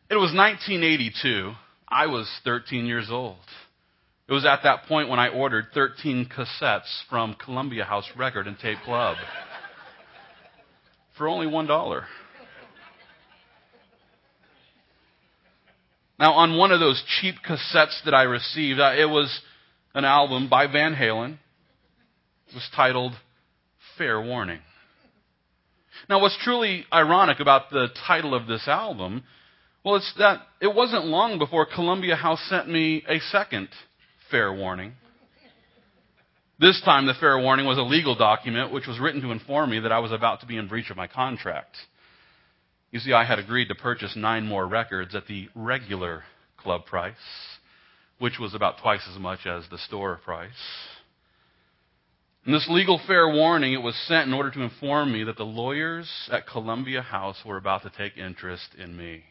It was 1982. I was 13 years old. It was at that point when I ordered 13 cassettes from Columbia House Record and Tape Club for only $1. Now, on one of those cheap cassettes that I received, it was an album by Van Halen. It was titled Fair Warning. Now, what's truly ironic about the title of this album, well, it's that it wasn't long before Columbia House sent me a second fair warning. This time, the fair warning was a legal document which was written to inform me that I was about to be in breach of my contract. You see, I had agreed to purchase 9 more records at the regular club price, which was about twice as much as the store price. And this legal fair warning, it was sent in order to inform me that the lawyers at Columbia House were about to take interest in me.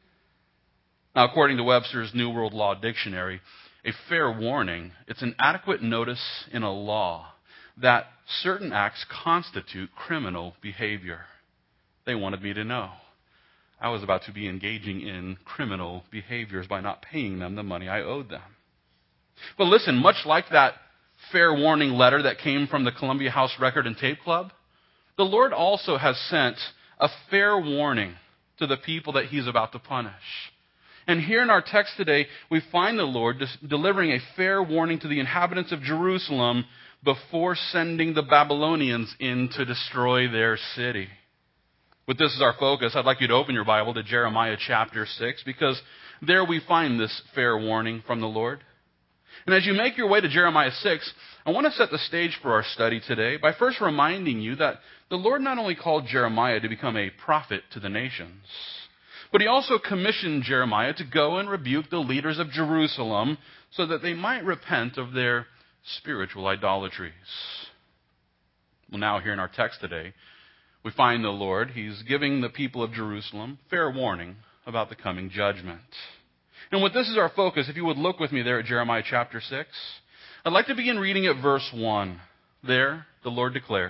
Now, according to Webster's New World Law Dictionary, a fair warning, it's an adequate notice in a law that certain acts constitute criminal behavior. They wanted me to know I was about to be engaging in criminal behaviors by not paying them the money I owed them. But listen, much like that fair warning letter that came from the Columbia House Record and Tape Club, the Lord also has sent a fair warning to the people that He's about to punish. And here in our text today, we find the Lord delivering a fair warning to the inhabitants of Jerusalem before sending the Babylonians in to destroy their city. With this as our focus, I'd like you to open your Bible to Jeremiah chapter 6, because there we find this fair warning from the Lord. And as you make your way to Jeremiah 6, I want to set the stage for our study today by first reminding you that the Lord not only called Jeremiah to become a prophet to the nations, but He also commissioned Jeremiah to go and rebuke the leaders of Jerusalem so that they might repent of their spiritual idolatries. Well, now here in our text today, we find the Lord, He's giving the people of Jerusalem fair warning about the coming judgment. And with this as our focus, if you would look with me there at Jeremiah chapter 6, I'd like to begin reading at verse 1. There, the Lord declares,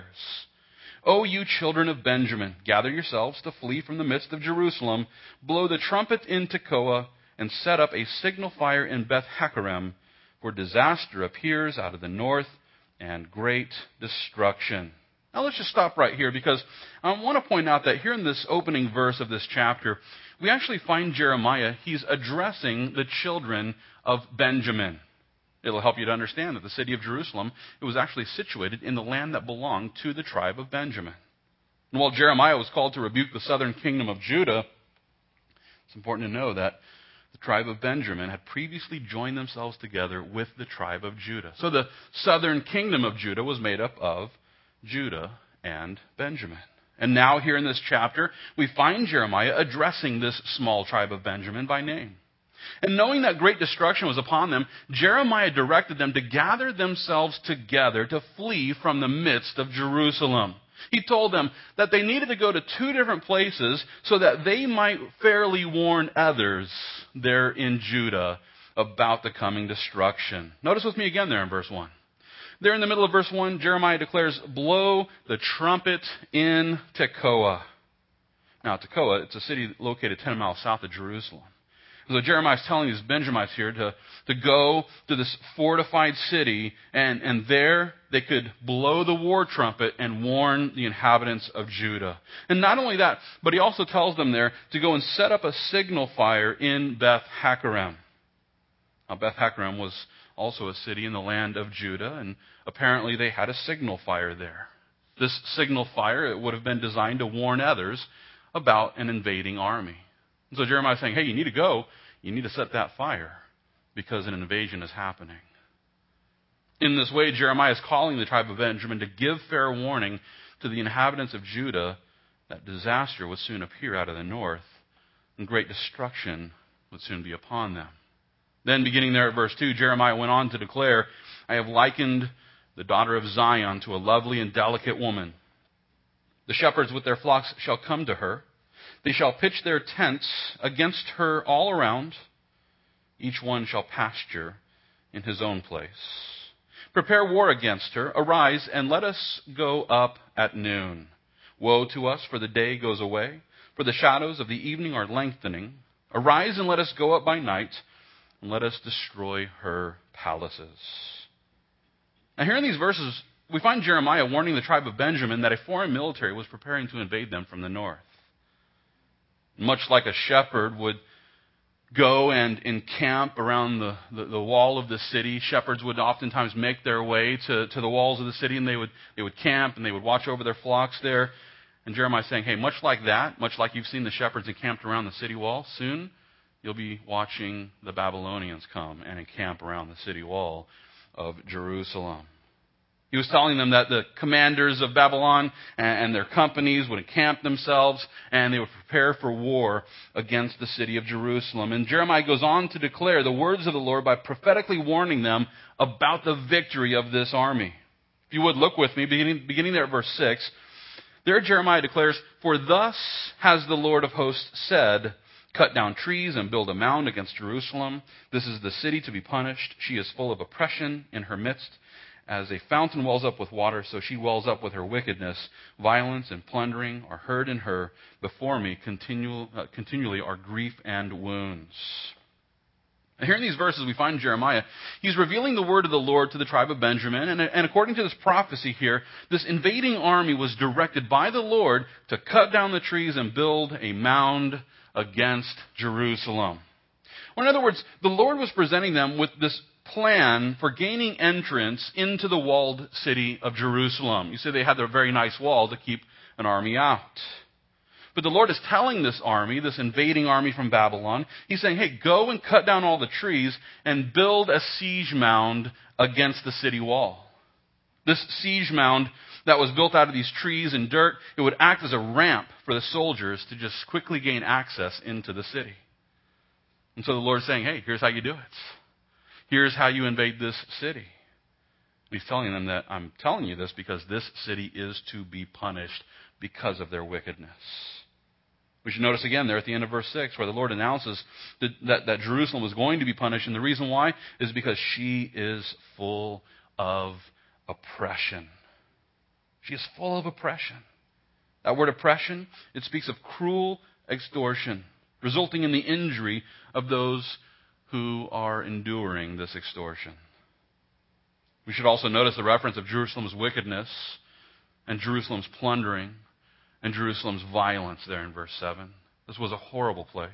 "O you children of Benjamin, gather yourselves to flee from the midst of Jerusalem. Blow the trumpet in Tekoa, and set up a signal fire in Beth-Hakerem, for disaster appears out of the north, and great destruction." Now let's just stop right here, because I want to point out that here in this opening verse of this chapter, we actually find Jeremiah, he's addressing the children of Benjamin. It'll help you to understand that the city of Jerusalem, it was actually situated in the land that belonged to the tribe of Benjamin. And while Jeremiah was called to rebuke the southern kingdom of Judah, it's important to know that the tribe of Benjamin had previously joined themselves together with the tribe of Judah. So the southern kingdom of Judah was made up of Judah and Benjamin. And now here in this chapter, we find Jeremiah addressing this small tribe of Benjamin by name. And knowing that great destruction was upon them, Jeremiah directed them to gather themselves together to flee from the midst of Jerusalem. He told them that they needed to go to 2 different places so that they might fairly warn others there in Judah about the coming destruction. Notice with me again there in verse 1. There in the middle of verse 1, Jeremiah declares, "Blow the trumpet in Tekoa." Now, Tekoa, it's a city located 10 miles south of Jerusalem. So Jeremiah is telling these Benjamites here to go to this fortified city, and there they could blow the war trumpet and warn the inhabitants of Judah. And not only that, but he also tells them there to go and set up a signal fire in Beth-Hakerem. Now, Beth-Hakerem was also a city in the land of Judah, and apparently they had a signal fire there. This signal fire, it would have been designed to warn others about an invading army. And so Jeremiah is saying, hey, you need to go. You need to set that fire because an invasion is happening. In this way, Jeremiah is calling the tribe of Benjamin to give fair warning to the inhabitants of Judah that disaster would soon appear out of the north and great destruction would soon be upon them. Then beginning there at verse 2, Jeremiah went on to declare, "I have likened the daughter of Zion to a lovely and delicate woman. The shepherds with their flocks shall come to her. They shall pitch their tents against her all around. Each one shall pasture in his own place. Prepare war against her. Arise and let us go up at noon. Woe to us, for the day goes away, for the shadows of the evening are lengthening. Arise and let us go up by night, and let us destroy her palaces. Now here in these verses, we find Jeremiah warning the tribe of Benjamin that a foreign military was preparing to invade them from the north. Much like a shepherd would go and encamp around the wall of the city, shepherds would oftentimes make their way to the walls of the city, and they would camp and they would watch over their flocks there. And Jeremiah is saying, hey, much like that, much like you've seen the shepherds encamped around the city wall, soon you'll be watching the Babylonians come and encamp around the city wall of Jerusalem. He was telling them that the commanders of Babylon and their companies would encamp themselves and they would prepare for war against the city of Jerusalem. And Jeremiah goes on to declare the words of the Lord by prophetically warning them about the victory of this army. If you would look with me, beginning there at verse 6, there Jeremiah declares, "For thus has the Lord of hosts said, cut down trees and build a mound against Jerusalem. This is the city to be punished. She is full of oppression in her midst. As a fountain wells up with water, so she wells up with her wickedness. Violence and plundering are heard in her. Before me continually are grief and wounds." And here in these verses we find Jeremiah. He's revealing the word of the Lord to the tribe of Benjamin. And according to this prophecy here, this invading army was directed by the Lord to cut down the trees and build a mound against Jerusalem. Or in other words, the Lord was presenting them with this plan for gaining entrance into the walled city of Jerusalem. You see, they had their very nice wall to keep an army out. But the Lord is telling this army, this invading army from Babylon, He's saying, hey, go and cut down all the trees and build a siege mound against the city wall. This siege mound that was built out of these trees and dirt, it would act as a ramp for the soldiers to just quickly gain access into the city. And so the Lord's saying, hey, here's how you do it. Here's how you invade this city. He's telling them that I'm telling you this because this city is to be punished because of their wickedness. We should notice again there at the end of verse 6 where the Lord announces that Jerusalem was going to be punished. And the reason why is because she is full of oppression. She is full of oppression. That word oppression, it speaks of cruel extortion, resulting in the injury of those who are enduring this extortion. We should also notice the reference of Jerusalem's wickedness and Jerusalem's plundering and Jerusalem's violence there in verse 7. This was a horrible place.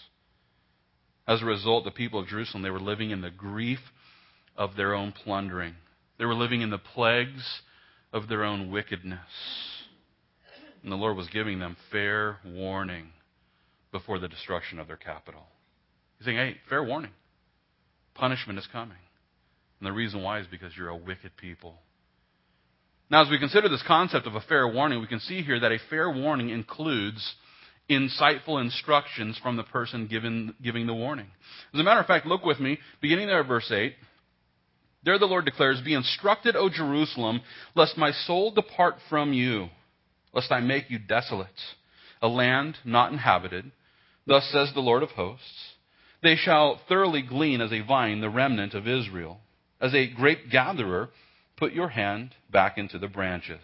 As a result, the people of Jerusalem, they were living in the grief of their own plundering. They were living in the plagues of their own wickedness. And the Lord was giving them fair warning before the destruction of their capital. He's saying, hey, fair warning. Punishment is coming. And the reason why is because you're a wicked people. Now, as we consider this concept of a fair warning, we can see here that a fair warning includes insightful instructions from the person giving the warning. As a matter of fact, look with me, beginning there at verse 8. There the Lord declares, "Be instructed, O Jerusalem, lest my soul depart from you, lest I make you desolate, a land not inhabited. Thus says the Lord of hosts. They shall thoroughly glean as a vine the remnant of Israel. As a grape gatherer, put your hand back into the branches."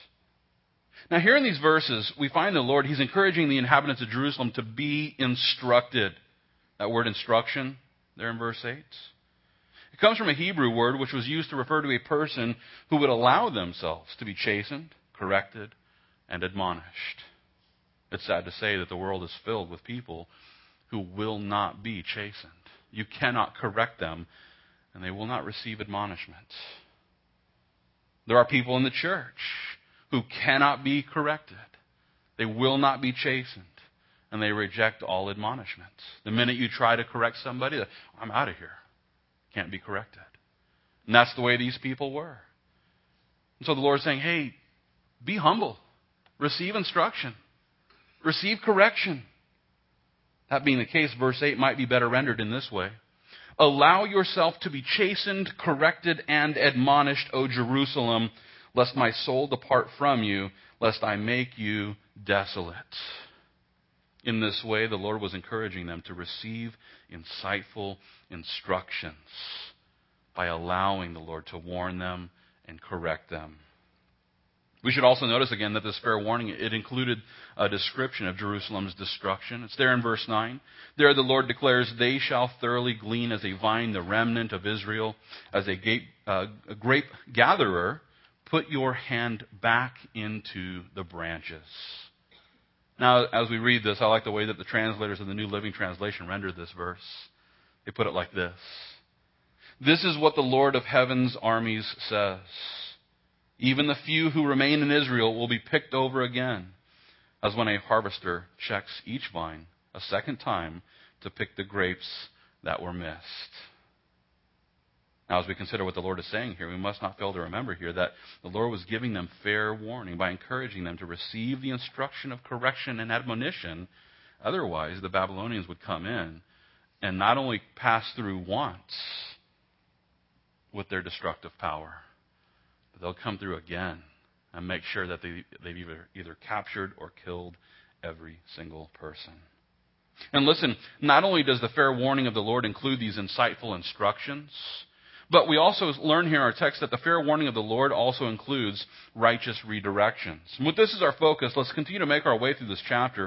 Now here in these verses, we find the Lord, He's encouraging the inhabitants of Jerusalem to be instructed. That word instruction, there in verse 8. It comes from a Hebrew word which was used to refer to a person who would allow themselves to be chastened, corrected, and admonished. It's sad to say that the world is filled with people who will not be chastened. You cannot correct them, and they will not receive admonishment. There are people in the church who cannot be corrected. They will not be chastened, and they reject all admonishment. The minute you try to correct somebody, I'm out of here. Can't be corrected. And that's the way these people were. And so the Lord is saying, hey, be humble. Receive instruction. Receive correction. That being the case, verse 8 might be better rendered in this way. Allow yourself to be chastened, corrected, and admonished, O Jerusalem, lest my soul depart from you, lest I make you desolate. In this way, the Lord was encouraging them to receive insightful instructions by allowing the Lord to warn them and correct them. We should also notice again that this fair warning, it included a description of Jerusalem's destruction. It's there in verse 9. There the Lord declares, "They shall thoroughly glean as a vine the remnant of Israel, as a grape gatherer. Put your hand back into the branches." Now, as we read this, I like the way that the translators of the New Living Translation rendered this verse. They put it like this: "This is what the Lord of heaven's armies says. Even the few who remain in Israel will be picked over again, as when a harvester checks each vine a second time to pick the grapes that were missed." Now, as we consider what the Lord is saying here, we must not fail to remember here that the Lord was giving them fair warning by encouraging them to receive the instruction of correction and admonition. Otherwise, the Babylonians would come in and not only pass through once with their destructive power, they'll come through again and make sure that they've either captured or killed every single person. And listen, not only does the fair warning of the Lord include these insightful instructions, but we also learn here in our text that the fair warning of the Lord also includes righteous redirections. And with this as our focus, let's continue to make our way through this chapter.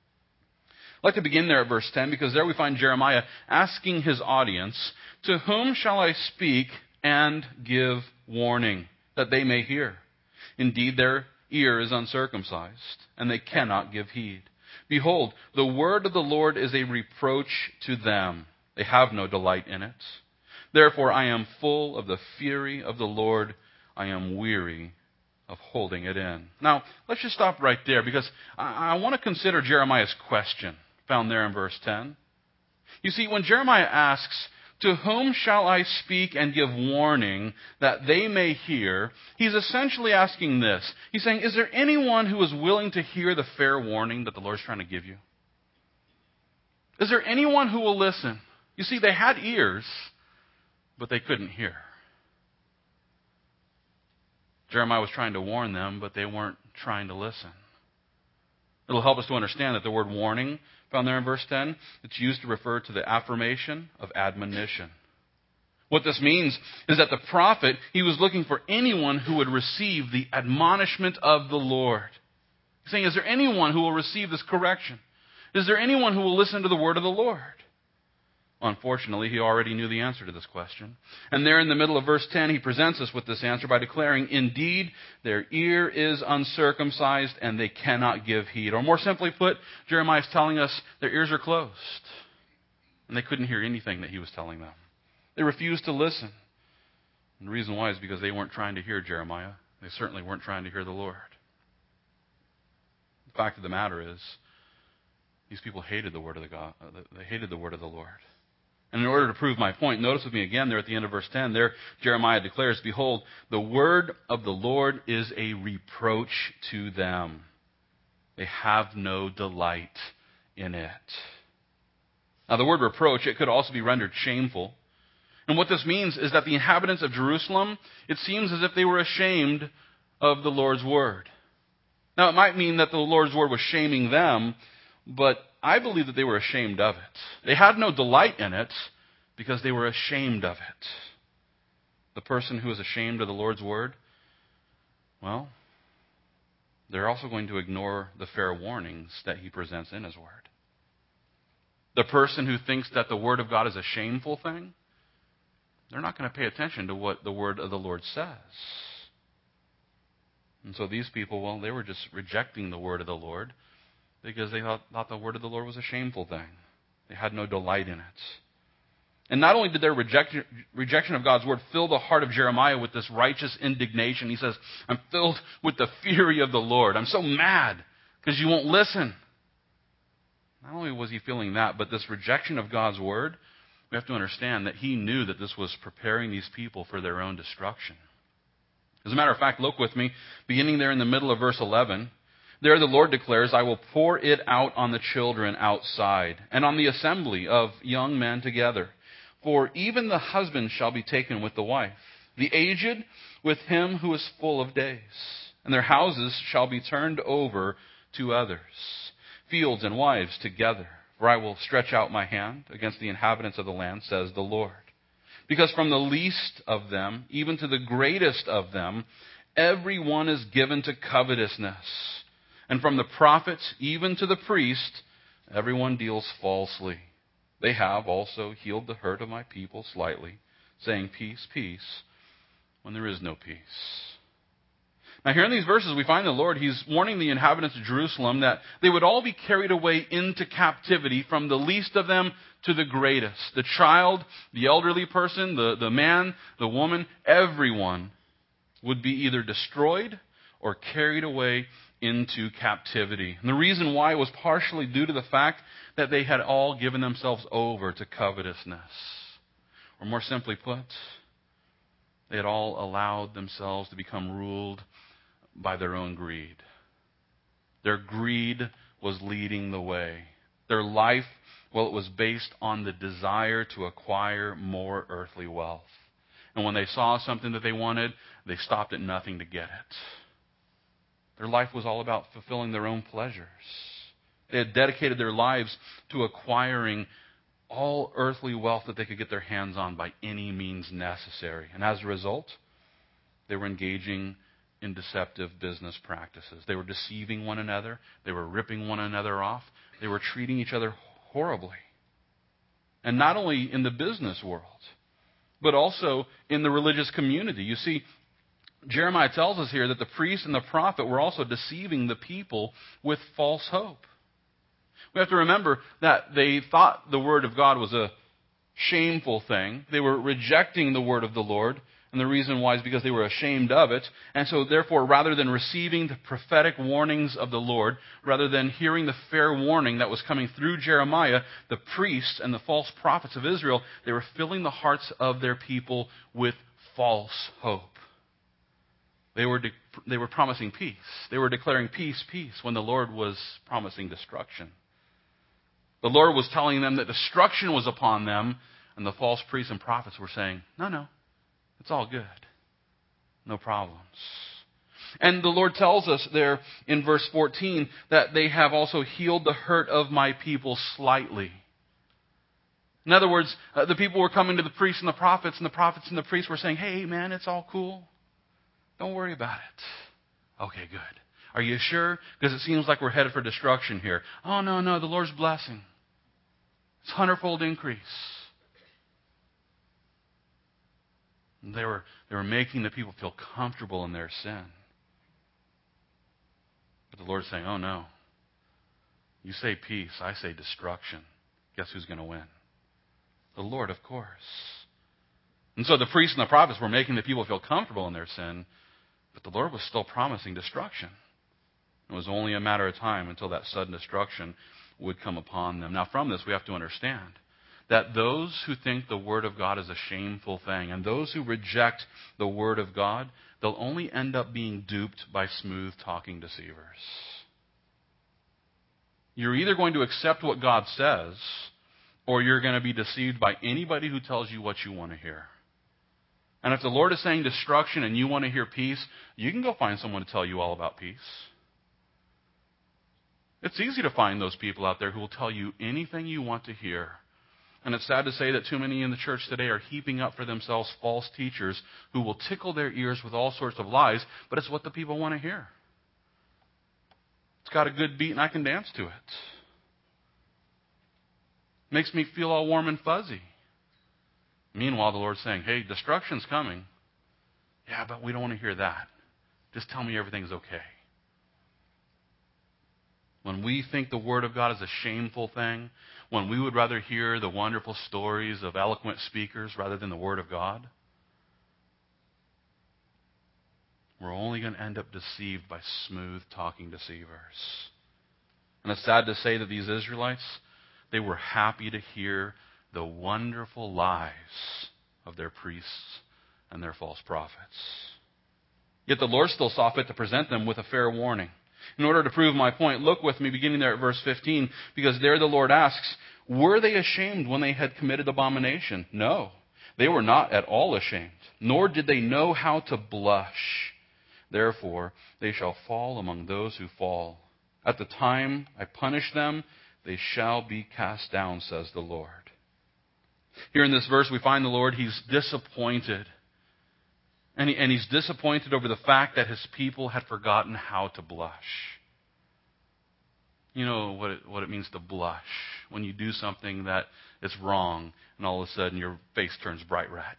I'd like to begin there at verse 10, because there we find Jeremiah asking his audience, "To whom shall I speak and give warning, that they may hear? Indeed, their ear is uncircumcised, and they cannot give heed. Behold, the word of the Lord is a reproach to them. They have no delight in it. Therefore I am full of the fury of the Lord. I am weary of holding it in." Now, let's just stop right there, because I want to consider Jeremiah's question found there in verse 10. You see, when Jeremiah asks, "To whom shall I speak and give warning that they may hear?" he's essentially asking this. He's saying, is there anyone who is willing to hear the fair warning that the Lord's trying to give you? Is there anyone who will listen? You see, they had ears, but they couldn't hear. Jeremiah was trying to warn them, but they weren't trying to listen. It'll help us to understand that the word warning found there in verse 10, it's used to refer to the affirmation of admonition. What this means is that the prophet, he was looking for anyone who would receive the admonishment of the Lord. He's saying, is there anyone who will receive this correction? Is there anyone who will listen to the word of the Lord? Unfortunately, he already knew the answer to this question. And there in the middle of verse 10, he presents us with this answer by declaring, "Indeed, their ear is uncircumcised, and they cannot give heed." Or more simply put, Jeremiah is telling us their ears are closed, and they couldn't hear anything that he was telling them. They refused to listen. And the reason why is because they weren't trying to hear Jeremiah. They certainly weren't trying to hear the Lord. The fact of the matter is, these people hated the word of God. They hated the word of the Lord. And in order to prove my point, notice with me again there at the end of verse 10, there Jeremiah declares, "Behold, the word of the Lord is a reproach to them. They have no delight in it." Now the word reproach, it could also be rendered shameful. And what this means is that the inhabitants of Jerusalem, it seems as if they were ashamed of the Lord's word. Now it might mean that the Lord's word was shaming them, but I believe that they were ashamed of it. They had no delight in it because they were ashamed of it. The person who is ashamed of the Lord's word, well, they're also going to ignore the fair warnings that he presents in his word. The person who thinks that the word of God is a shameful thing, they're not going to pay attention to what the word of the Lord says. And so these people, well, they were just rejecting the word of the Lord because they thought the word of the Lord was a shameful thing. They had no delight in it. And not only did their rejection of God's word fill the heart of Jeremiah with this righteous indignation, he says, "I'm filled with the fury of the Lord. I'm so mad because you won't listen." Not only was he feeling that, but this rejection of God's word, we have to understand that he knew that this was preparing these people for their own destruction. As a matter of fact, look with me, beginning there in the middle of verse 11. There the Lord declares, "I will pour it out on the children outside, and on the assembly of young men together. For even the husband shall be taken with the wife, the aged with him who is full of days. And their houses shall be turned over to others, fields and wives together. For I will stretch out my hand against the inhabitants of the land, says the Lord. Because from the least of them, even to the greatest of them, Everyone is given to covetousness. And from the prophets even to the priest, everyone deals falsely. They have also healed the hurt of my people slightly, saying, peace, peace, when there is no peace. Now here in these verses we find the Lord, He's warning the inhabitants of Jerusalem that they would all be carried away into captivity, from the least of them to the greatest. The child, the elderly person, the man, the woman, everyone would be either destroyed or carried away into captivity. And the reason why was partially due to the fact that they had all given themselves over to covetousness. Or more simply put, they had all allowed themselves to become ruled by their own greed. Their greed was leading the way. Their life, well, it was based on the desire to acquire more earthly wealth. And when they saw something that they wanted, they stopped at nothing to get it. Their life was all about fulfilling their own pleasures. They had dedicated their lives to acquiring all earthly wealth that they could get their hands on by any means necessary. And as a result, they were engaging in deceptive business practices. They were deceiving one another. They were ripping one another off. They were treating each other horribly. And not only in the business world, but also in the religious community. You see, Jeremiah tells us here that the priest and the prophet were also deceiving the people with false hope. We have to remember that they thought the word of God was a shameful thing. They were rejecting the word of the Lord. And the reason why is because they were ashamed of it. And so therefore, rather than receiving the prophetic warnings of the Lord, rather than hearing the fair warning that was coming through Jeremiah, the priests and the false prophets of Israel, they were filling the hearts of their people with false hope. They were promising peace. They were declaring peace, peace, when the Lord was promising destruction. The Lord was telling them that destruction was upon them, and the false priests and prophets were saying, no, it's all good. No problems. And the Lord tells us there in verse 14 that they have also healed the hurt of my people slightly. In other words, the people were coming to the priests and the prophets and the priests were saying, hey man, it's all cool. Don't worry about it. Okay, good. Are you sure? Because it seems like we're headed for destruction here. Oh, no, the Lord's blessing. It's 100-fold increase. And they were making the people feel comfortable in their sin. But the Lord's saying, oh no. You say peace, I say destruction. Guess who's going to win? The Lord, of course. And so the priests and the prophets were making the people feel comfortable in their sin, but the Lord was still promising destruction. It was only a matter of time until that sudden destruction would come upon them. Now from this we have to understand that those who think the Word of God is a shameful thing, and those who reject the Word of God, they'll only end up being duped by smooth-talking deceivers. You're either going to accept what God says, or you're going to be deceived by anybody who tells you what you want to hear. And if the Lord is saying destruction and you want to hear peace, you can go find someone to tell you all about peace. It's easy to find those people out there who will tell you anything you want to hear. And it's sad to say that too many in the church today are heaping up for themselves false teachers who will tickle their ears with all sorts of lies, but it's what the people want to hear. It's got a good beat and I can dance to it. Makes me feel all warm and fuzzy. Meanwhile, the Lord's saying, hey, destruction's coming. Yeah, but we don't want to hear that. Just tell me everything's okay. When we think the Word of God is a shameful thing, when we would rather hear the wonderful stories of eloquent speakers rather than the Word of God, we're only going to end up deceived by smooth-talking deceivers. And it's sad to say that these Israelites, they were happy to hear the wonderful lies of their priests and their false prophets. Yet the Lord still saw fit to present them with a fair warning. In order to prove my point, look with me beginning there at verse 15, because there the Lord asks, were they ashamed when they had committed abomination? No, they were not at all ashamed, nor did they know how to blush. Therefore, they shall fall among those who fall. At the time I punish them, they shall be cast down, says the Lord. Here in this verse, we find the Lord, He's disappointed And he's disappointed over the fact that his people had forgotten how to blush. You know what it means to blush. When you do something that is wrong and all of a sudden your face turns bright red.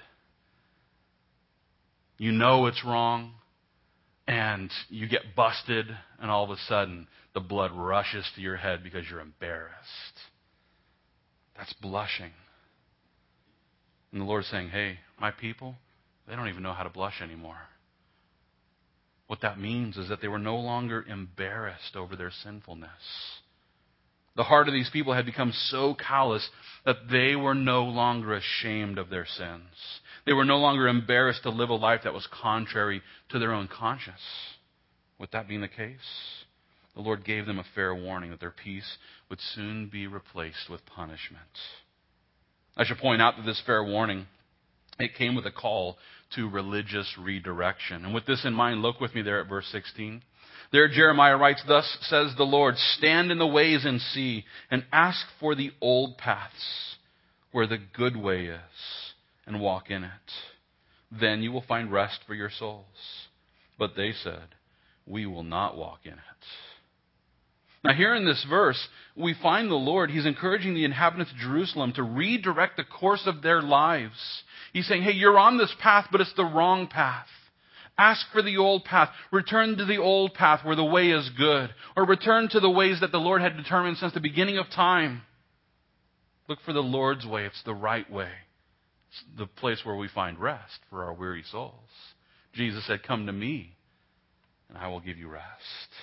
You know it's wrong and you get busted and all of a sudden the blood rushes to your head because you're embarrassed. That's blushing. And the Lord's saying, hey, my people, they don't even know how to blush anymore. What that means is that they were no longer embarrassed over their sinfulness. The heart of these people had become so callous that they were no longer ashamed of their sins. They were no longer embarrassed to live a life that was contrary to their own conscience. With that being the case, the Lord gave them a fair warning that their peace would soon be replaced with punishment. I should point out that this fair warning, it came with a call to religious redirection. And with this in mind, look with me there at verse 16. There Jeremiah writes, thus says the Lord, stand in the ways and see, and ask for the old paths where the good way is, and walk in it. Then you will find rest for your souls. But they said, we will not walk in it. Now here in this verse, we find the Lord, He's encouraging the inhabitants of Jerusalem to redirect the course of their lives. He's saying, hey, you're on this path, but it's the wrong path. Ask for the old path. Return to the old path where the way is good. Or return to the ways that the Lord had determined since the beginning of time. Look for the Lord's way. It's the right way. It's the place where we find rest for our weary souls. Jesus said, come to me, and I will give you rest.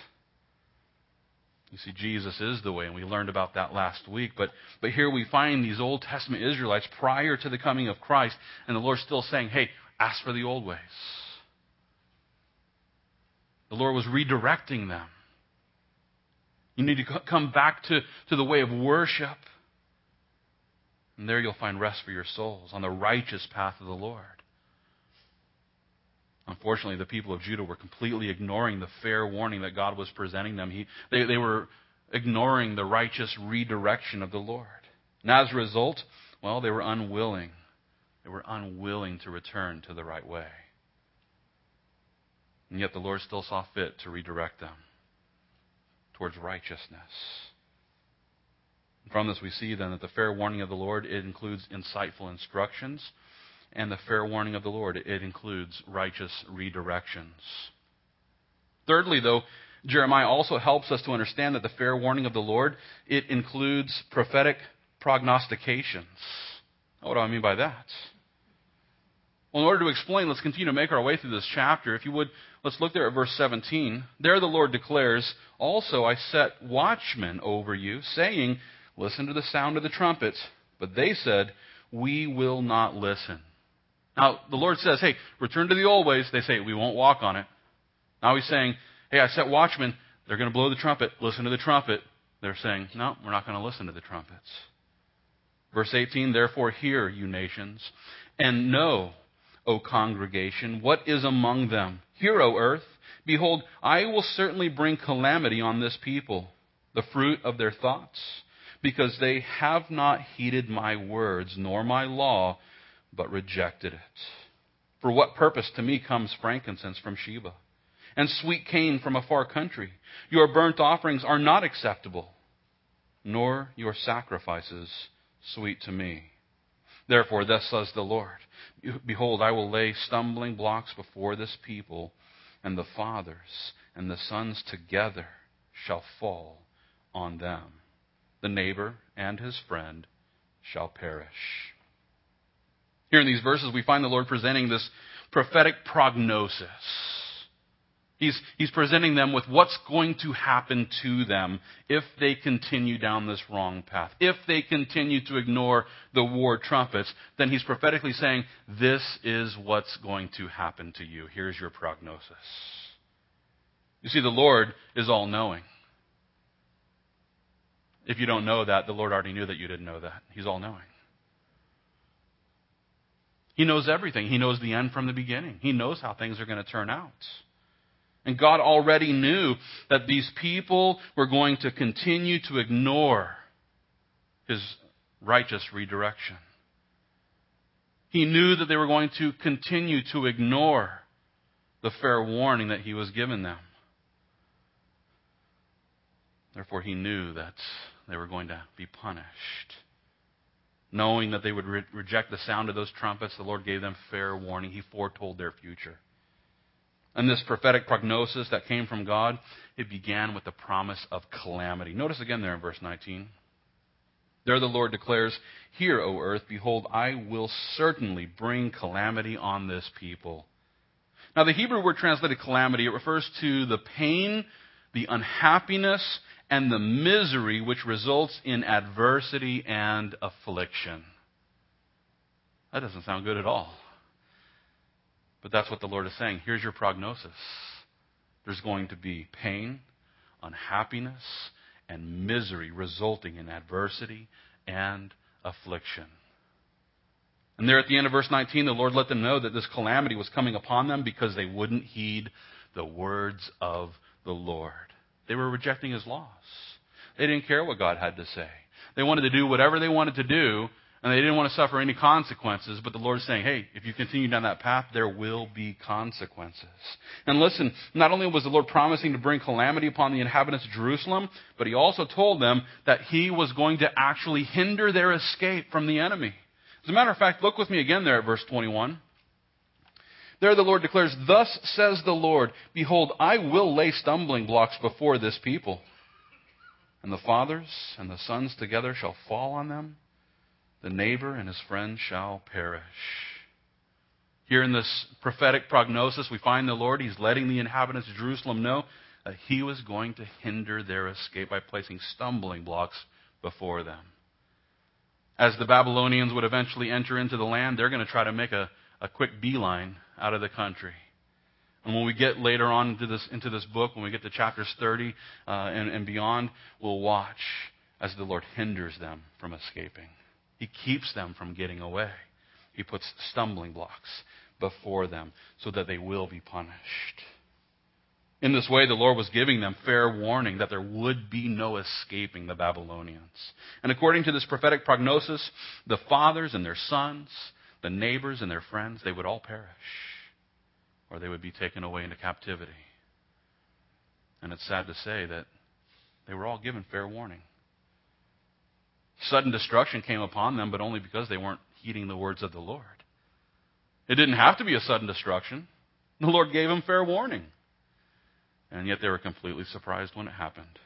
You see, Jesus is the way, and we learned about that last week. But here we find these Old Testament Israelites prior to the coming of Christ, and the Lord's still saying, hey, ask for the old ways. The Lord was redirecting them. You need to come back to the way of worship. And there you'll find rest for your souls on the righteous path of the Lord. Unfortunately, the people of Judah were completely ignoring the fair warning that God was presenting them. They were ignoring the righteous redirection of the Lord. And as a result, well, they were unwilling. They were unwilling to return to the right way. And yet the Lord still saw fit to redirect them towards righteousness. From this we see then that the fair warning of the Lord, it includes insightful instructions. And the fair warning of the Lord, it includes righteous redirections. Thirdly, though, Jeremiah also helps us to understand that the fair warning of the Lord, it includes prophetic prognostications. What do I mean by that? Well, in order to explain, let's continue to make our way through this chapter. If you would, let's look there at verse 17. There the Lord declares, also I set watchmen over you, saying, listen to the sound of the trumpets. But they said, we will not listen. Now, the Lord says, hey, return to the old ways. They say, we won't walk on it. Now He's saying, hey, I set watchmen. They're going to blow the trumpet. Listen to the trumpet. They're saying, no, we're not going to listen to the trumpets. Verse 18, therefore hear, you nations, and know, O congregation, what is among them. Hear, O earth. Behold, I will certainly bring calamity on this people, the fruit of their thoughts, because they have not heeded my words, nor my law, but rejected it. For what purpose to me comes frankincense from Sheba, and sweet cane from a far country? Your burnt offerings are not acceptable, nor your sacrifices sweet to me. Therefore, thus says the Lord, behold, I will lay stumbling blocks before this people, and the fathers and the sons together shall fall on them. The neighbor and his friend shall perish. Here in these verses, we find the Lord presenting this prophetic prognosis. He's presenting them with what's going to happen to them if they continue down this wrong path. If they continue to ignore the war trumpets, then He's prophetically saying, this is what's going to happen to you. Here's your prognosis. You see, the Lord is all-knowing. If you don't know that, the Lord already knew that you didn't know that. He's all-knowing. He knows everything. He knows the end from the beginning. He knows how things are going to turn out. And God already knew that these people were going to continue to ignore His righteous redirection. He knew that they were going to continue to ignore the fair warning that he was giving them. Therefore, he knew that they were going to be punished. Knowing that they would reject the sound of those trumpets, the Lord gave them fair warning. He foretold their future. And this prophetic prognosis that came from God, it began with the promise of calamity. Notice again there in verse 19. There the Lord declares, "Hear, O earth, behold, I will certainly bring calamity on this people." Now the Hebrew word translated calamity, it refers to the pain, the unhappiness, and the misery which results in adversity and affliction. That doesn't sound good at all. But that's what the Lord is saying. Here's your prognosis. There's going to be pain, unhappiness, and misery resulting in adversity and affliction. And there at the end of verse 19, the Lord let them know that this calamity was coming upon them because they wouldn't heed the words of the Lord. They were rejecting His laws. They didn't care what God had to say. They wanted to do whatever they wanted to do, and they didn't want to suffer any consequences. But the Lord is saying, hey, if you continue down that path, there will be consequences. And listen, not only was the Lord promising to bring calamity upon the inhabitants of Jerusalem, but He also told them that He was going to actually hinder their escape from the enemy. As a matter of fact, look with me again there at verse 21. There the Lord declares, "Thus says the Lord, behold, I will lay stumbling blocks before this people. And the fathers and the sons together shall fall on them. The neighbor and his friend shall perish." Here in this prophetic prognosis, we find the Lord, He's letting the inhabitants of Jerusalem know that He was going to hinder their escape by placing stumbling blocks before them. As the Babylonians would eventually enter into the land, they're going to try to make a quick beeline out of the country. And when we get later on into this book, when we get to chapters 30 and beyond, we'll watch as the Lord hinders them from escaping. He keeps them from getting away. He puts stumbling blocks before them so that they will be punished. In this way, the Lord was giving them fair warning that there would be no escaping the Babylonians. And according to this prophetic prognosis, the fathers and their sons, the neighbors and their friends, they would all perish, or they would be taken away into captivity. And it's sad to say that they were all given fair warning. Sudden destruction came upon them, but only because they weren't heeding the words of the Lord. It didn't have to be a sudden destruction. The Lord gave them fair warning. And yet they were completely surprised when it happened.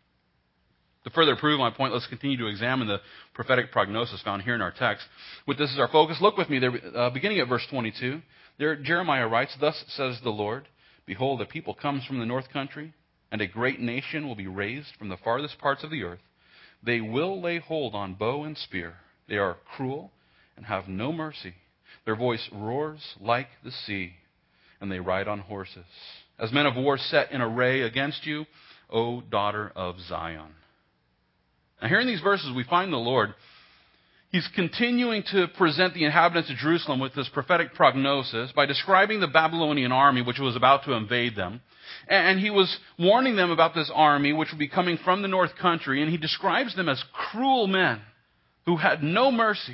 To further prove my point, let's continue to examine the prophetic prognosis found here in our text. With this as our focus, look with me there, beginning at verse 22. There Jeremiah writes, "Thus says the Lord, behold, a people comes from the north country, and a great nation will be raised from the farthest parts of the earth. They will lay hold on bow and spear. They are cruel and have no mercy. Their voice roars like the sea, and they ride on horses. As men of war set in array against you, O daughter of Zion." Now here in these verses we find the Lord. He's continuing to present the inhabitants of Jerusalem with this prophetic prognosis by describing the Babylonian army which was about to invade them. And he was warning them about this army which would be coming from the north country, and he describes them as cruel men who had no mercy.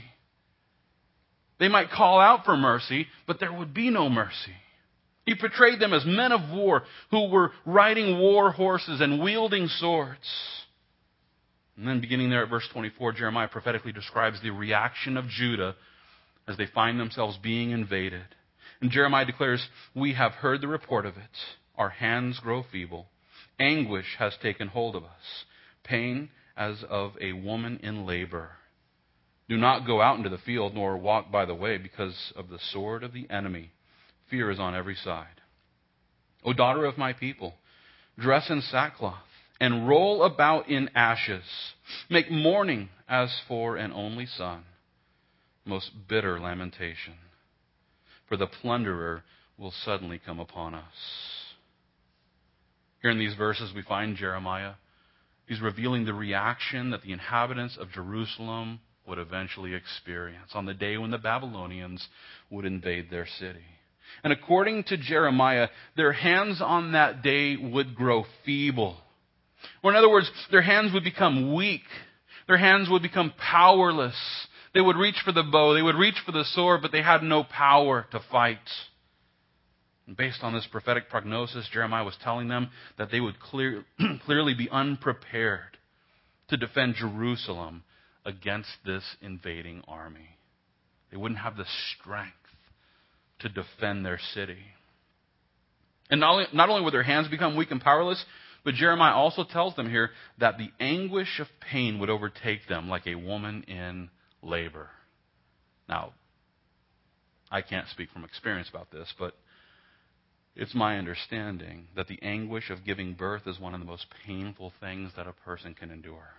They might call out for mercy, but there would be no mercy. He portrayed them as men of war who were riding war horses and wielding swords. And then beginning there at verse 24, Jeremiah prophetically describes the reaction of Judah as they find themselves being invaded. And Jeremiah declares, "We have heard the report of it. Our hands grow feeble. Anguish has taken hold of us. Pain as of a woman in labor. Do not go out into the field nor walk by the way because of the sword of the enemy. Fear is on every side. O daughter of my people, dress in sackcloth and roll about in ashes. Make mourning as for an only son. Most bitter lamentation. For the plunderer will suddenly come upon us." Here in these verses we find Jeremiah. He's revealing the reaction that the inhabitants of Jerusalem would eventually experience on the day when the Babylonians would invade their city. And according to Jeremiah, their hands on that day would grow feeble. Or in other words, their hands would become weak. Their hands would become powerless. They would reach for the bow, they would reach for the sword, but they had no power to fight. And based on this prophetic prognosis, Jeremiah was telling them that they would clearly be unprepared to defend Jerusalem against this invading army. They wouldn't have the strength to defend their city. And not only would their hands become weak and powerless, but Jeremiah also tells them here that the anguish of pain would overtake them like a woman in labor. Now, I can't speak from experience about this, but it's my understanding that the anguish of giving birth is one of the most painful things that a person can endure.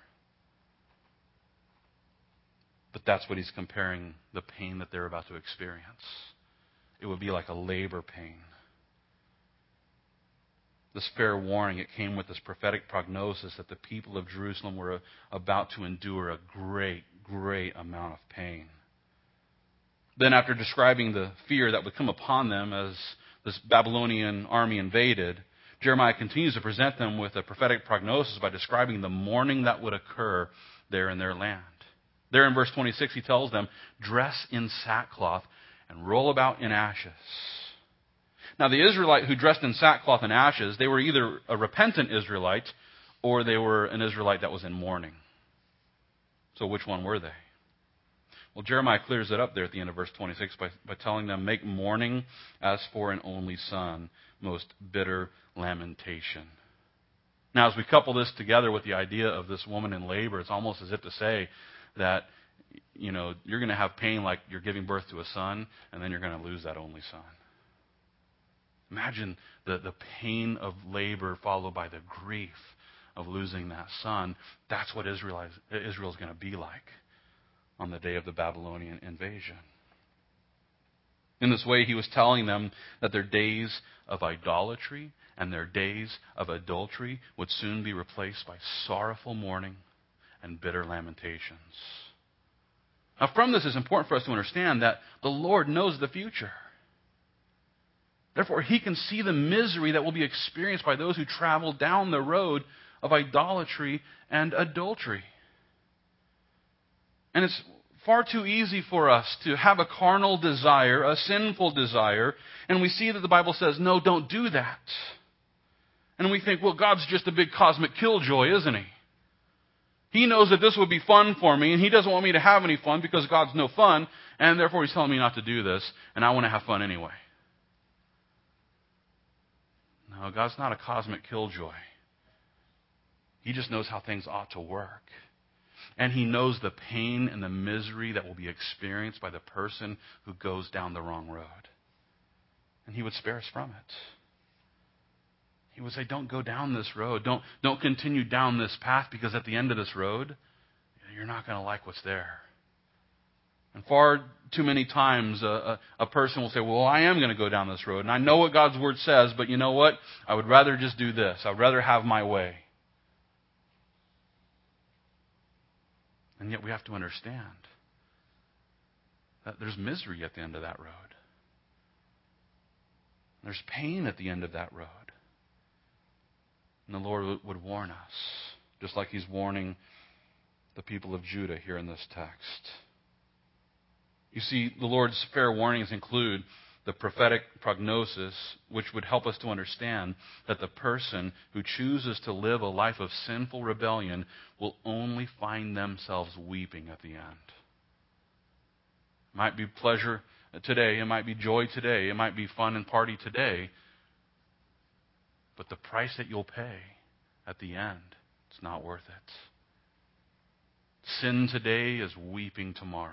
But that's what he's comparing the pain that they're about to experience. It would be like a labor pain. This fair warning, it came with this prophetic prognosis that the people of Jerusalem were about to endure a great, great amount of pain. Then after describing the fear that would come upon them as this Babylonian army invaded, Jeremiah continues to present them with a prophetic prognosis by describing the mourning that would occur there in their land. There in verse 26, he tells them, dress in sackcloth and roll about in ashes. Now, the Israelite who dressed in sackcloth and ashes, they were either a repentant Israelite or they were an Israelite that was in mourning. So which one were they? Well, Jeremiah clears it up there at the end of verse 26 by telling them, make mourning as for an only son, most bitter lamentation. Now, as we couple this together with the idea of this woman in labor, it's almost as if to say that, you know, you're going to have pain like you're giving birth to a son, and then you're going to lose that only son. Imagine the pain of labor followed by the grief of losing that son. That's what Israel's going to be like on the day of the Babylonian invasion. In this way, he was telling them that their days of idolatry and their days of adultery would soon be replaced by sorrowful mourning and bitter lamentations. Now, from this, it's important for us to understand that the Lord knows the future. Therefore, he can see the misery that will be experienced by those who travel down the road of idolatry and adultery. And it's far too easy for us to have a carnal desire, a sinful desire, and we see that the Bible says, no, don't do that. And we think, well, God's just a big cosmic killjoy, isn't he? He knows that this would be fun for me, and he doesn't want me to have any fun because God's no fun, and therefore he's telling me not to do this, and I want to have fun anyway. No, God's not a cosmic killjoy. He just knows how things ought to work. And he knows the pain and the misery that will be experienced by the person who goes down the wrong road. And he would spare us from it. He would say, don't go down this road. Don't continue down this path, because at the end of this road, you're not going to like what's there. And far too many times a person will say, well, I am going to go down this road. And I know what God's word says, but you know what? I would rather just do this. I would rather have my way. And yet we have to understand that there's misery at the end of that road. There's pain at the end of that road. And the Lord would warn us, just like he's warning the people of Judah here in this text. You see, the Lord's fair warnings include the prophetic prognosis, which would help us to understand that the person who chooses to live a life of sinful rebellion will only find themselves weeping at the end. It might be pleasure today, it might be joy today, it might be fun and party today, but the price that you'll pay at the end, it's not worth it. Sin today is weeping tomorrow.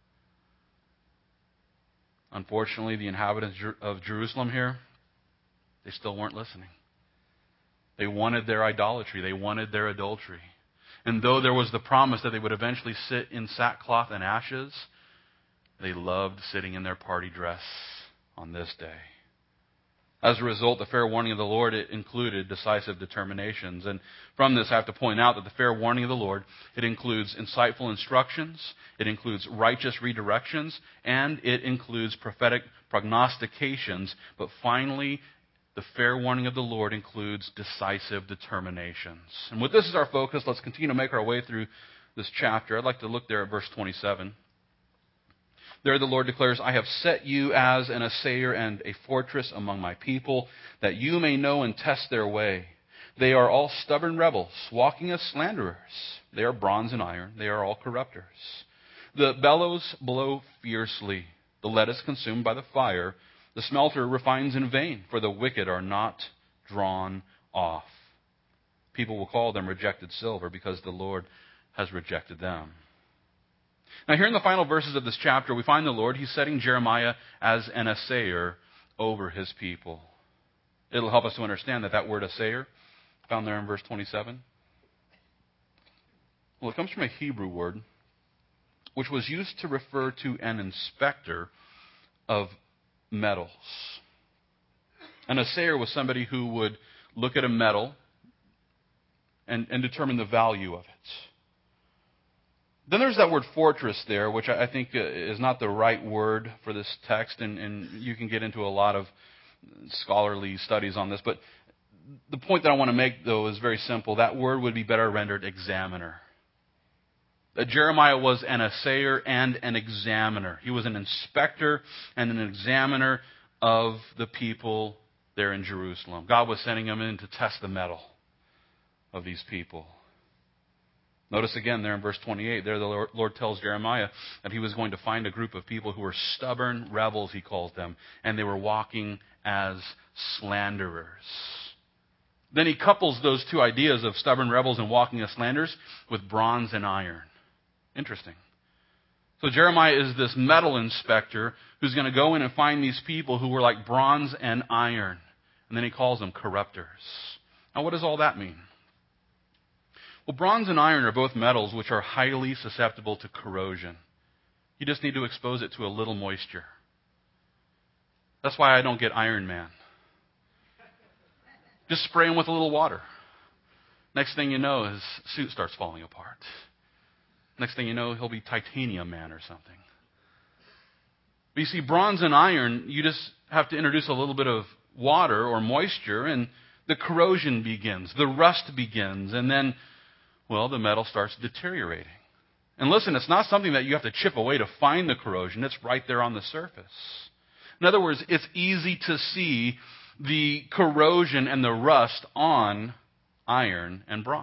Unfortunately, the inhabitants of Jerusalem here, they still weren't listening. They wanted their idolatry. They wanted their adultery. And though there was the promise that they would eventually sit in sackcloth and ashes, they loved sitting in their party dress on this day. As a result, the fair warning of the Lord, it included decisive determinations. And from this, I have to point out that the fair warning of the Lord, it includes insightful instructions, it includes righteous redirections, and it includes prophetic prognostications. But finally, the fair warning of the Lord includes decisive determinations. And with this as our focus, let's continue to make our way through this chapter. I'd like to look there at verse 27. There the Lord declares, I have set you as an assayer and a fortress among my people, that you may know and test their way. They are all stubborn rebels, walking as slanderers. They are bronze and iron. They are all corrupters. The bellows blow fiercely. The lead is consumed by the fire. The smelter refines in vain, for the wicked are not drawn off. People will call them rejected silver because the Lord has rejected them. Now here in the final verses of this chapter, we find the Lord, He's setting Jeremiah as an assayer over His people. It'll help us to understand that word assayer, found there in verse 27, well, it comes from a Hebrew word, which was used to refer to an inspector of metals. An assayer was somebody who would look at a metal and determine the value of it. Then there's that word fortress there, which I think is not the right word for this text, and you can get into a lot of scholarly studies on this. But the point that I want to make, though, is very simple. That word would be better rendered examiner. That Jeremiah was an assayer and an examiner. He was an inspector and an examiner of the people there in Jerusalem. God was sending him in to test the mettle of these people. Notice again there in verse 28, there the Lord tells Jeremiah that He was going to find a group of people who were stubborn rebels, He calls them, and they were walking as slanderers. Then He couples those two ideas of stubborn rebels and walking as slanderers with bronze and iron. Interesting. So Jeremiah is this metal inspector who's going to go in and find these people who were like bronze and iron. And then He calls them corrupters. Now what does all that mean? Well, bronze and iron are both metals which are highly susceptible to corrosion. You just need to expose it to a little moisture. That's why I don't get Iron Man. Just spray him with a little water. Next thing you know, his suit starts falling apart. Next thing you know, he'll be Titanium Man or something. But you see, bronze and iron, you just have to introduce a little bit of water or moisture, and the corrosion begins, the rust begins, and then, well, the metal starts deteriorating. And listen, it's not something that you have to chip away to find the corrosion. It's right there on the surface. In other words, it's easy to see the corrosion and the rust on iron and bronze.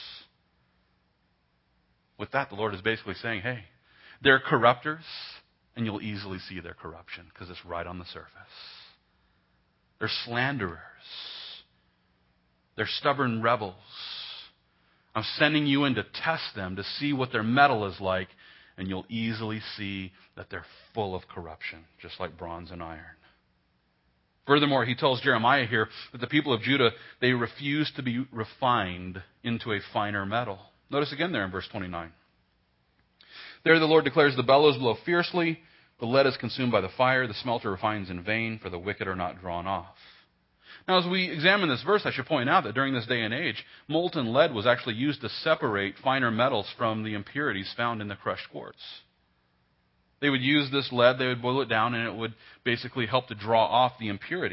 With that, the Lord is basically saying, hey, they're corrupters, and you'll easily see their corruption because it's right on the surface. They're slanderers. They're stubborn rebels. I'm sending you in to test them, to see what their metal is like, and you'll easily see that they're full of corruption, just like bronze and iron. Furthermore, He tells Jeremiah here that the people of Judah, they refuse to be refined into a finer metal. Notice again there in verse 29. There the Lord declares, the bellows blow fiercely, the lead is consumed by the fire, the smelter refines in vain, for the wicked are not drawn off. Now, as we examine this verse, I should point out that during this day and age, molten lead was actually used to separate finer metals from the impurities found in the crushed quartz. They would use this lead, they would boil it down, and it would basically help to draw off the impurities.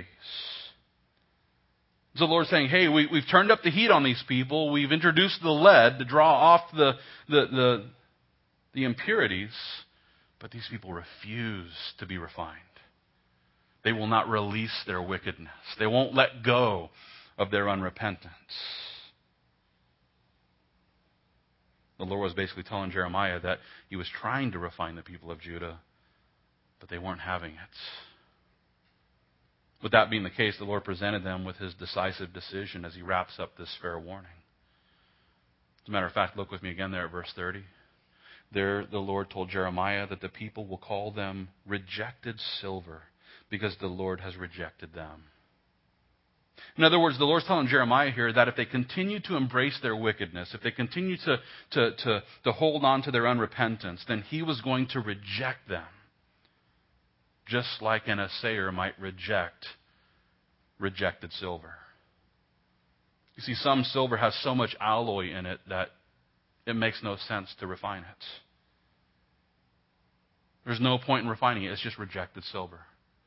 So the Lord's saying, hey, we've turned up the heat on these people. We've introduced the lead to draw off the impurities, but these people refuse to be refined. They will not release their wickedness. They won't let go of their unrepentance. The Lord was basically telling Jeremiah that He was trying to refine the people of Judah, but they weren't having it. With that being the case, the Lord presented them with His decisive decision as He wraps up this fair warning. As a matter of fact, look with me again there at verse 30. There the Lord told Jeremiah that the people will call them rejected silver, because the Lord has rejected them. In other words, the Lord's telling Jeremiah here that if they continue to embrace their wickedness, if they continue to hold on to their unrepentance, then He was going to reject them. Just like an assayer might reject rejected silver. You see, some silver has so much alloy in it that it makes no sense to refine it. There's no point in refining it. It's just rejected silver.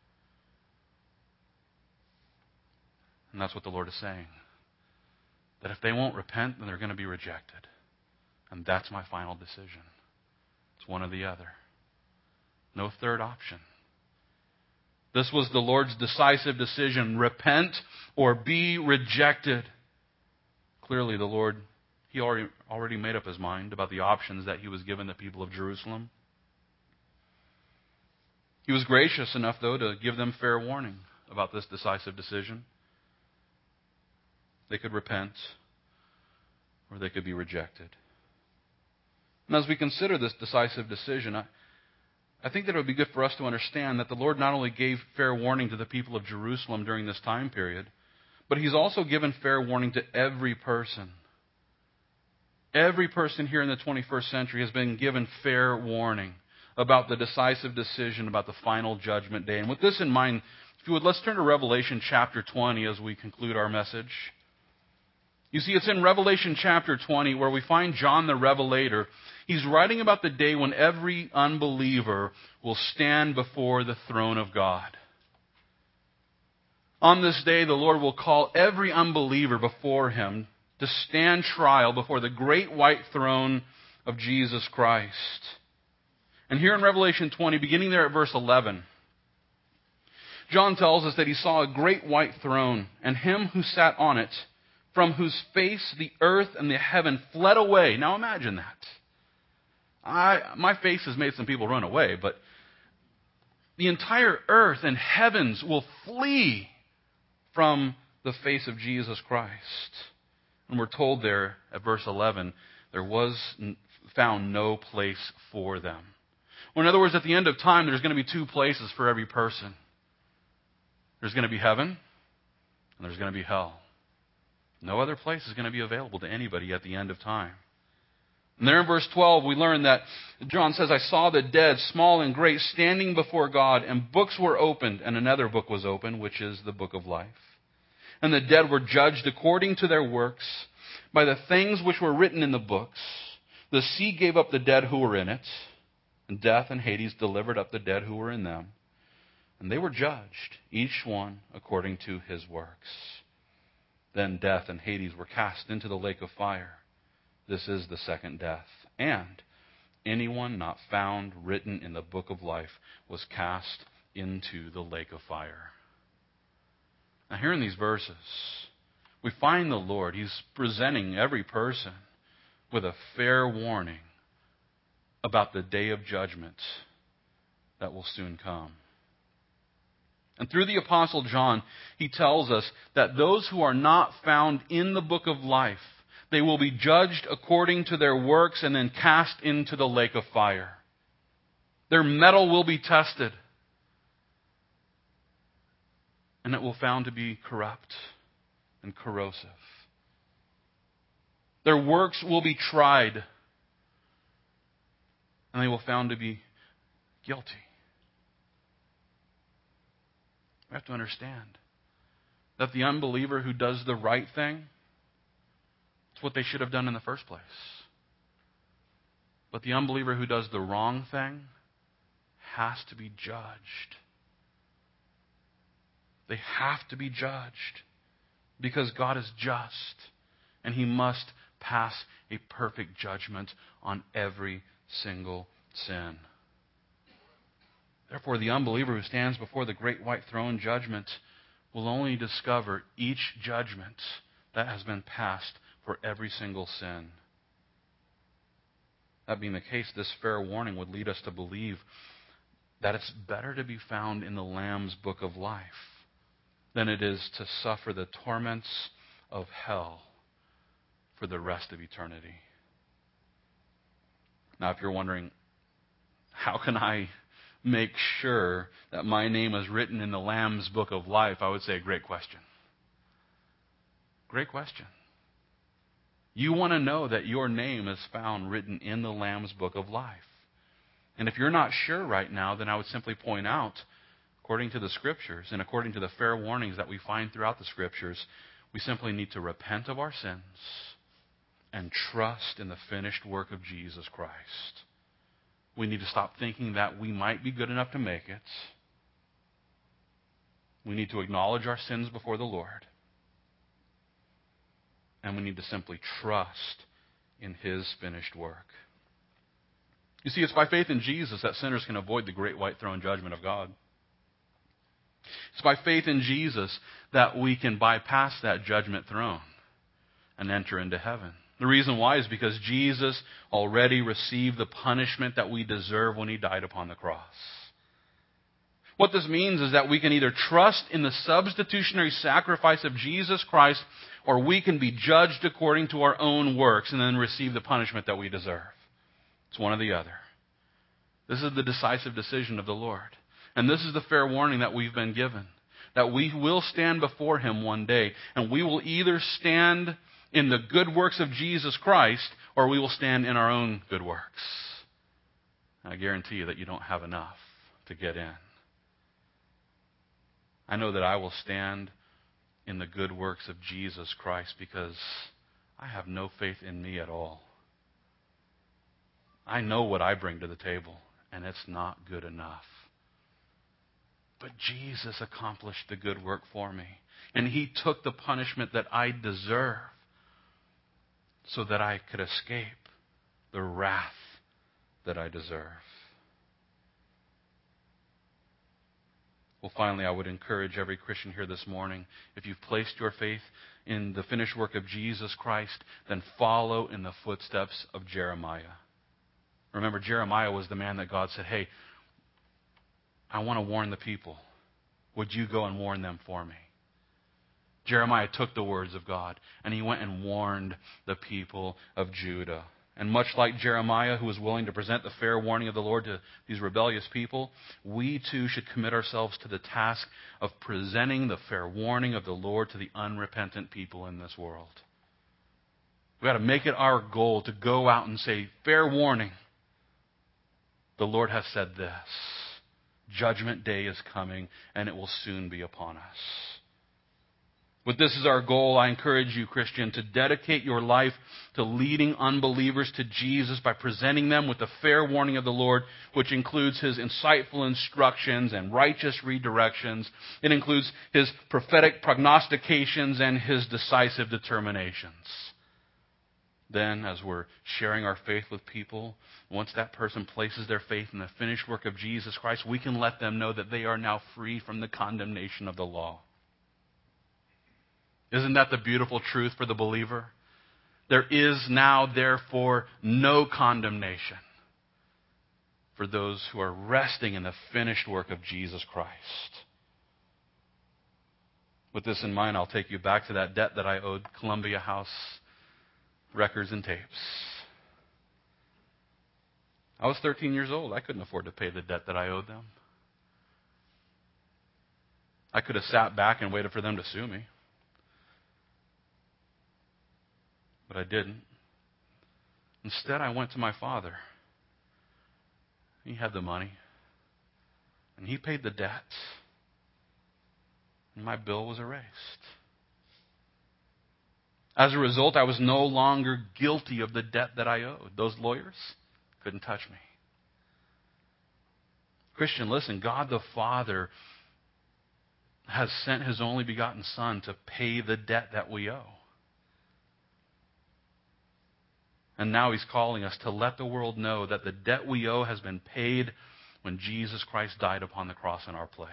And that's what the Lord is saying. That if they won't repent, then they're going to be rejected. And that's my final decision. It's one or the other. No third option. This was the Lord's decisive decision: repent or be rejected. Clearly, the Lord, He already made up His mind about the options that He was giving the people of Jerusalem. He was gracious enough, though, to give them fair warning about this decisive decision. They could repent, or they could be rejected. And as we consider this decisive decision, I think that it would be good for us to understand that the Lord not only gave fair warning to the people of Jerusalem during this time period, but He's also given fair warning to every person. Every person here in the 21st century has been given fair warning about the decisive decision, about the final judgment day. And with this in mind, if you would, let's turn to Revelation chapter 20 as we conclude our message. You see, it's in Revelation chapter 20 where we find John the Revelator. He's writing about the day when every unbeliever will stand before the throne of God. On this day, the Lord will call every unbeliever before Him to stand trial before the great white throne of Jesus Christ. And here in Revelation 20, beginning there at verse 11, John tells us that he saw a great white throne, and Him who sat on it, from whose face the earth and the heaven fled away. Now imagine that. My face has made some people run away, but the entire earth and heavens will flee from the face of Jesus Christ. And we're told there at verse 11, there was found no place for them. Well, in other words, at the end of time, there's going to be two places for every person. There's going to be heaven, and there's going to be hell. No other place is going to be available to anybody at the end of time. And there in verse 12, we learn that John says, I saw the dead, small and great, standing before God, and books were opened, and another book was opened, which is the book of life. And the dead were judged according to their works by the things which were written in the books. The sea gave up the dead who were in it, and death and Hades delivered up the dead who were in them. And they were judged, each one according to his works. Then death and Hades were cast into the lake of fire. This is the second death. And anyone not found written in the book of life was cast into the lake of fire. Now here in these verses, we find the Lord. He's presenting every person with a fair warning about the day of judgment that will soon come. And through the Apostle John, he tells us that those who are not found in the book of life, they will be judged according to their works and then cast into the lake of fire. Their metal will be tested, and it will be found to be corrupt and corrosive. Their works will be tried, and they will be found to be guilty. We have to understand that the unbeliever who does the right thing, it's what they should have done in the first place. But the unbeliever who does the wrong thing has to be judged. They have to be judged because God is just, and He must pass a perfect judgment on every single sin. Therefore, the unbeliever who stands before the great white throne judgment will only discover each judgment that has been passed for every single sin. That being the case, this fair warning would lead us to believe that it's better to be found in the Lamb's book of life than it is to suffer the torments of hell for the rest of eternity. Now, if you're wondering, how can I make sure that my name is written in the Lamb's book of life? I would say, great question. Great question. You want to know that your name is found written in the Lamb's book of life. And if you're not sure right now, then I would simply point out, according to the Scriptures and according to the fair warnings that we find throughout the Scriptures, we simply need to repent of our sins and trust in the finished work of Jesus Christ. We need to stop thinking that we might be good enough to make it. We need to acknowledge our sins before the Lord. And we need to simply trust in His finished work. You see, it's by faith in Jesus that sinners can avoid the great white throne judgment of God. It's by faith in Jesus that we can bypass that judgment throne and enter into heaven. The reason why is because Jesus already received the punishment that we deserve when he died upon the cross. What this means is that we can either trust in the substitutionary sacrifice of Jesus Christ, or we can be judged according to our own works and then receive the punishment that we deserve. It's one or the other. This is the decisive decision of the Lord. And this is the fair warning that we've been given, that we will stand before him one day, and we will either stand in the good works of Jesus Christ, or we will stand in our own good works. I guarantee you that you don't have enough to get in. I know that I will stand in the good works of Jesus Christ because I have no faith in me at all. I know what I bring to the table, and it's not good enough. But Jesus accomplished the good work for me, and he took the punishment that I deserve so that I could escape the wrath that I deserve. Well, finally, I would encourage every Christian here this morning, if you've placed your faith in the finished work of Jesus Christ, then follow in the footsteps of Jeremiah. Remember, Jeremiah was the man that God said, hey, I want to warn the people. Would you go and warn them for me? Jeremiah took the words of God, and he went and warned the people of Judah. And much like Jeremiah, who was willing to present the fair warning of the Lord to these rebellious people, we too should commit ourselves to the task of presenting the fair warning of the Lord to the unrepentant people in this world. We've got to make it our goal to go out and say, fair warning, the Lord has said this. Judgment day is coming, and it will soon be upon us. But this is our goal. I encourage you, Christian, to dedicate your life to leading unbelievers to Jesus by presenting them with the fair warning of the Lord, which includes his insightful instructions and righteous redirections. It includes his prophetic prognostications and his decisive determinations. Then, as we're sharing our faith with people, once that person places their faith in the finished work of Jesus Christ, we can let them know that they are now free from the condemnation of the law. Isn't that the beautiful truth for the believer? There is now, therefore, no condemnation for those who are resting in the finished work of Jesus Christ. With this in mind, I'll take you back to that debt that I owed Columbia House Records and Tapes. I was 13 years old. I couldn't afford to pay the debt that I owed them. I could have sat back and waited for them to sue me. But I didn't. Instead, I went to my father. He had the money. And he paid the debt. And my bill was erased. As a result, I was no longer guilty of the debt that I owed. Those lawyers couldn't touch me. Christian, listen, God the Father has sent his only begotten Son to pay the debt that we owe. And now he's calling us to let the world know that the debt we owe has been paid when Jesus Christ died upon the cross in our place.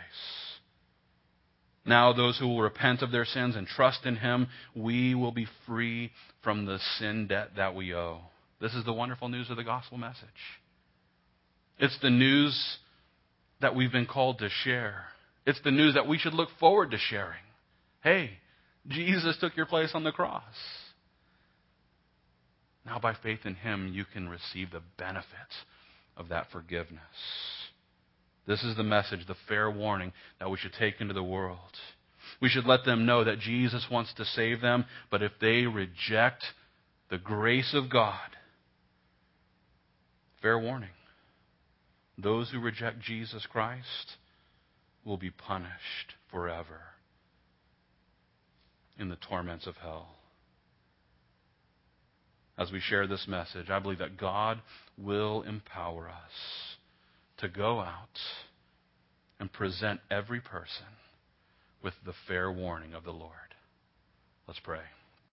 Now those who will repent of their sins and trust in him, we will be free from the sin debt that we owe. This is the wonderful news of the gospel message. It's the news that we've been called to share. It's the news that we should look forward to sharing. Hey, Jesus took your place on the cross. Now by faith in him, you can receive the benefits of that forgiveness. This is the message, the fair warning that we should take into the world. We should let them know that Jesus wants to save them, but if they reject the grace of God, fair warning, those who reject Jesus Christ will be punished forever in the torments of hell. As we share this message, I believe that God will empower us to go out and present every person with the fair warning of the Lord. Let's pray.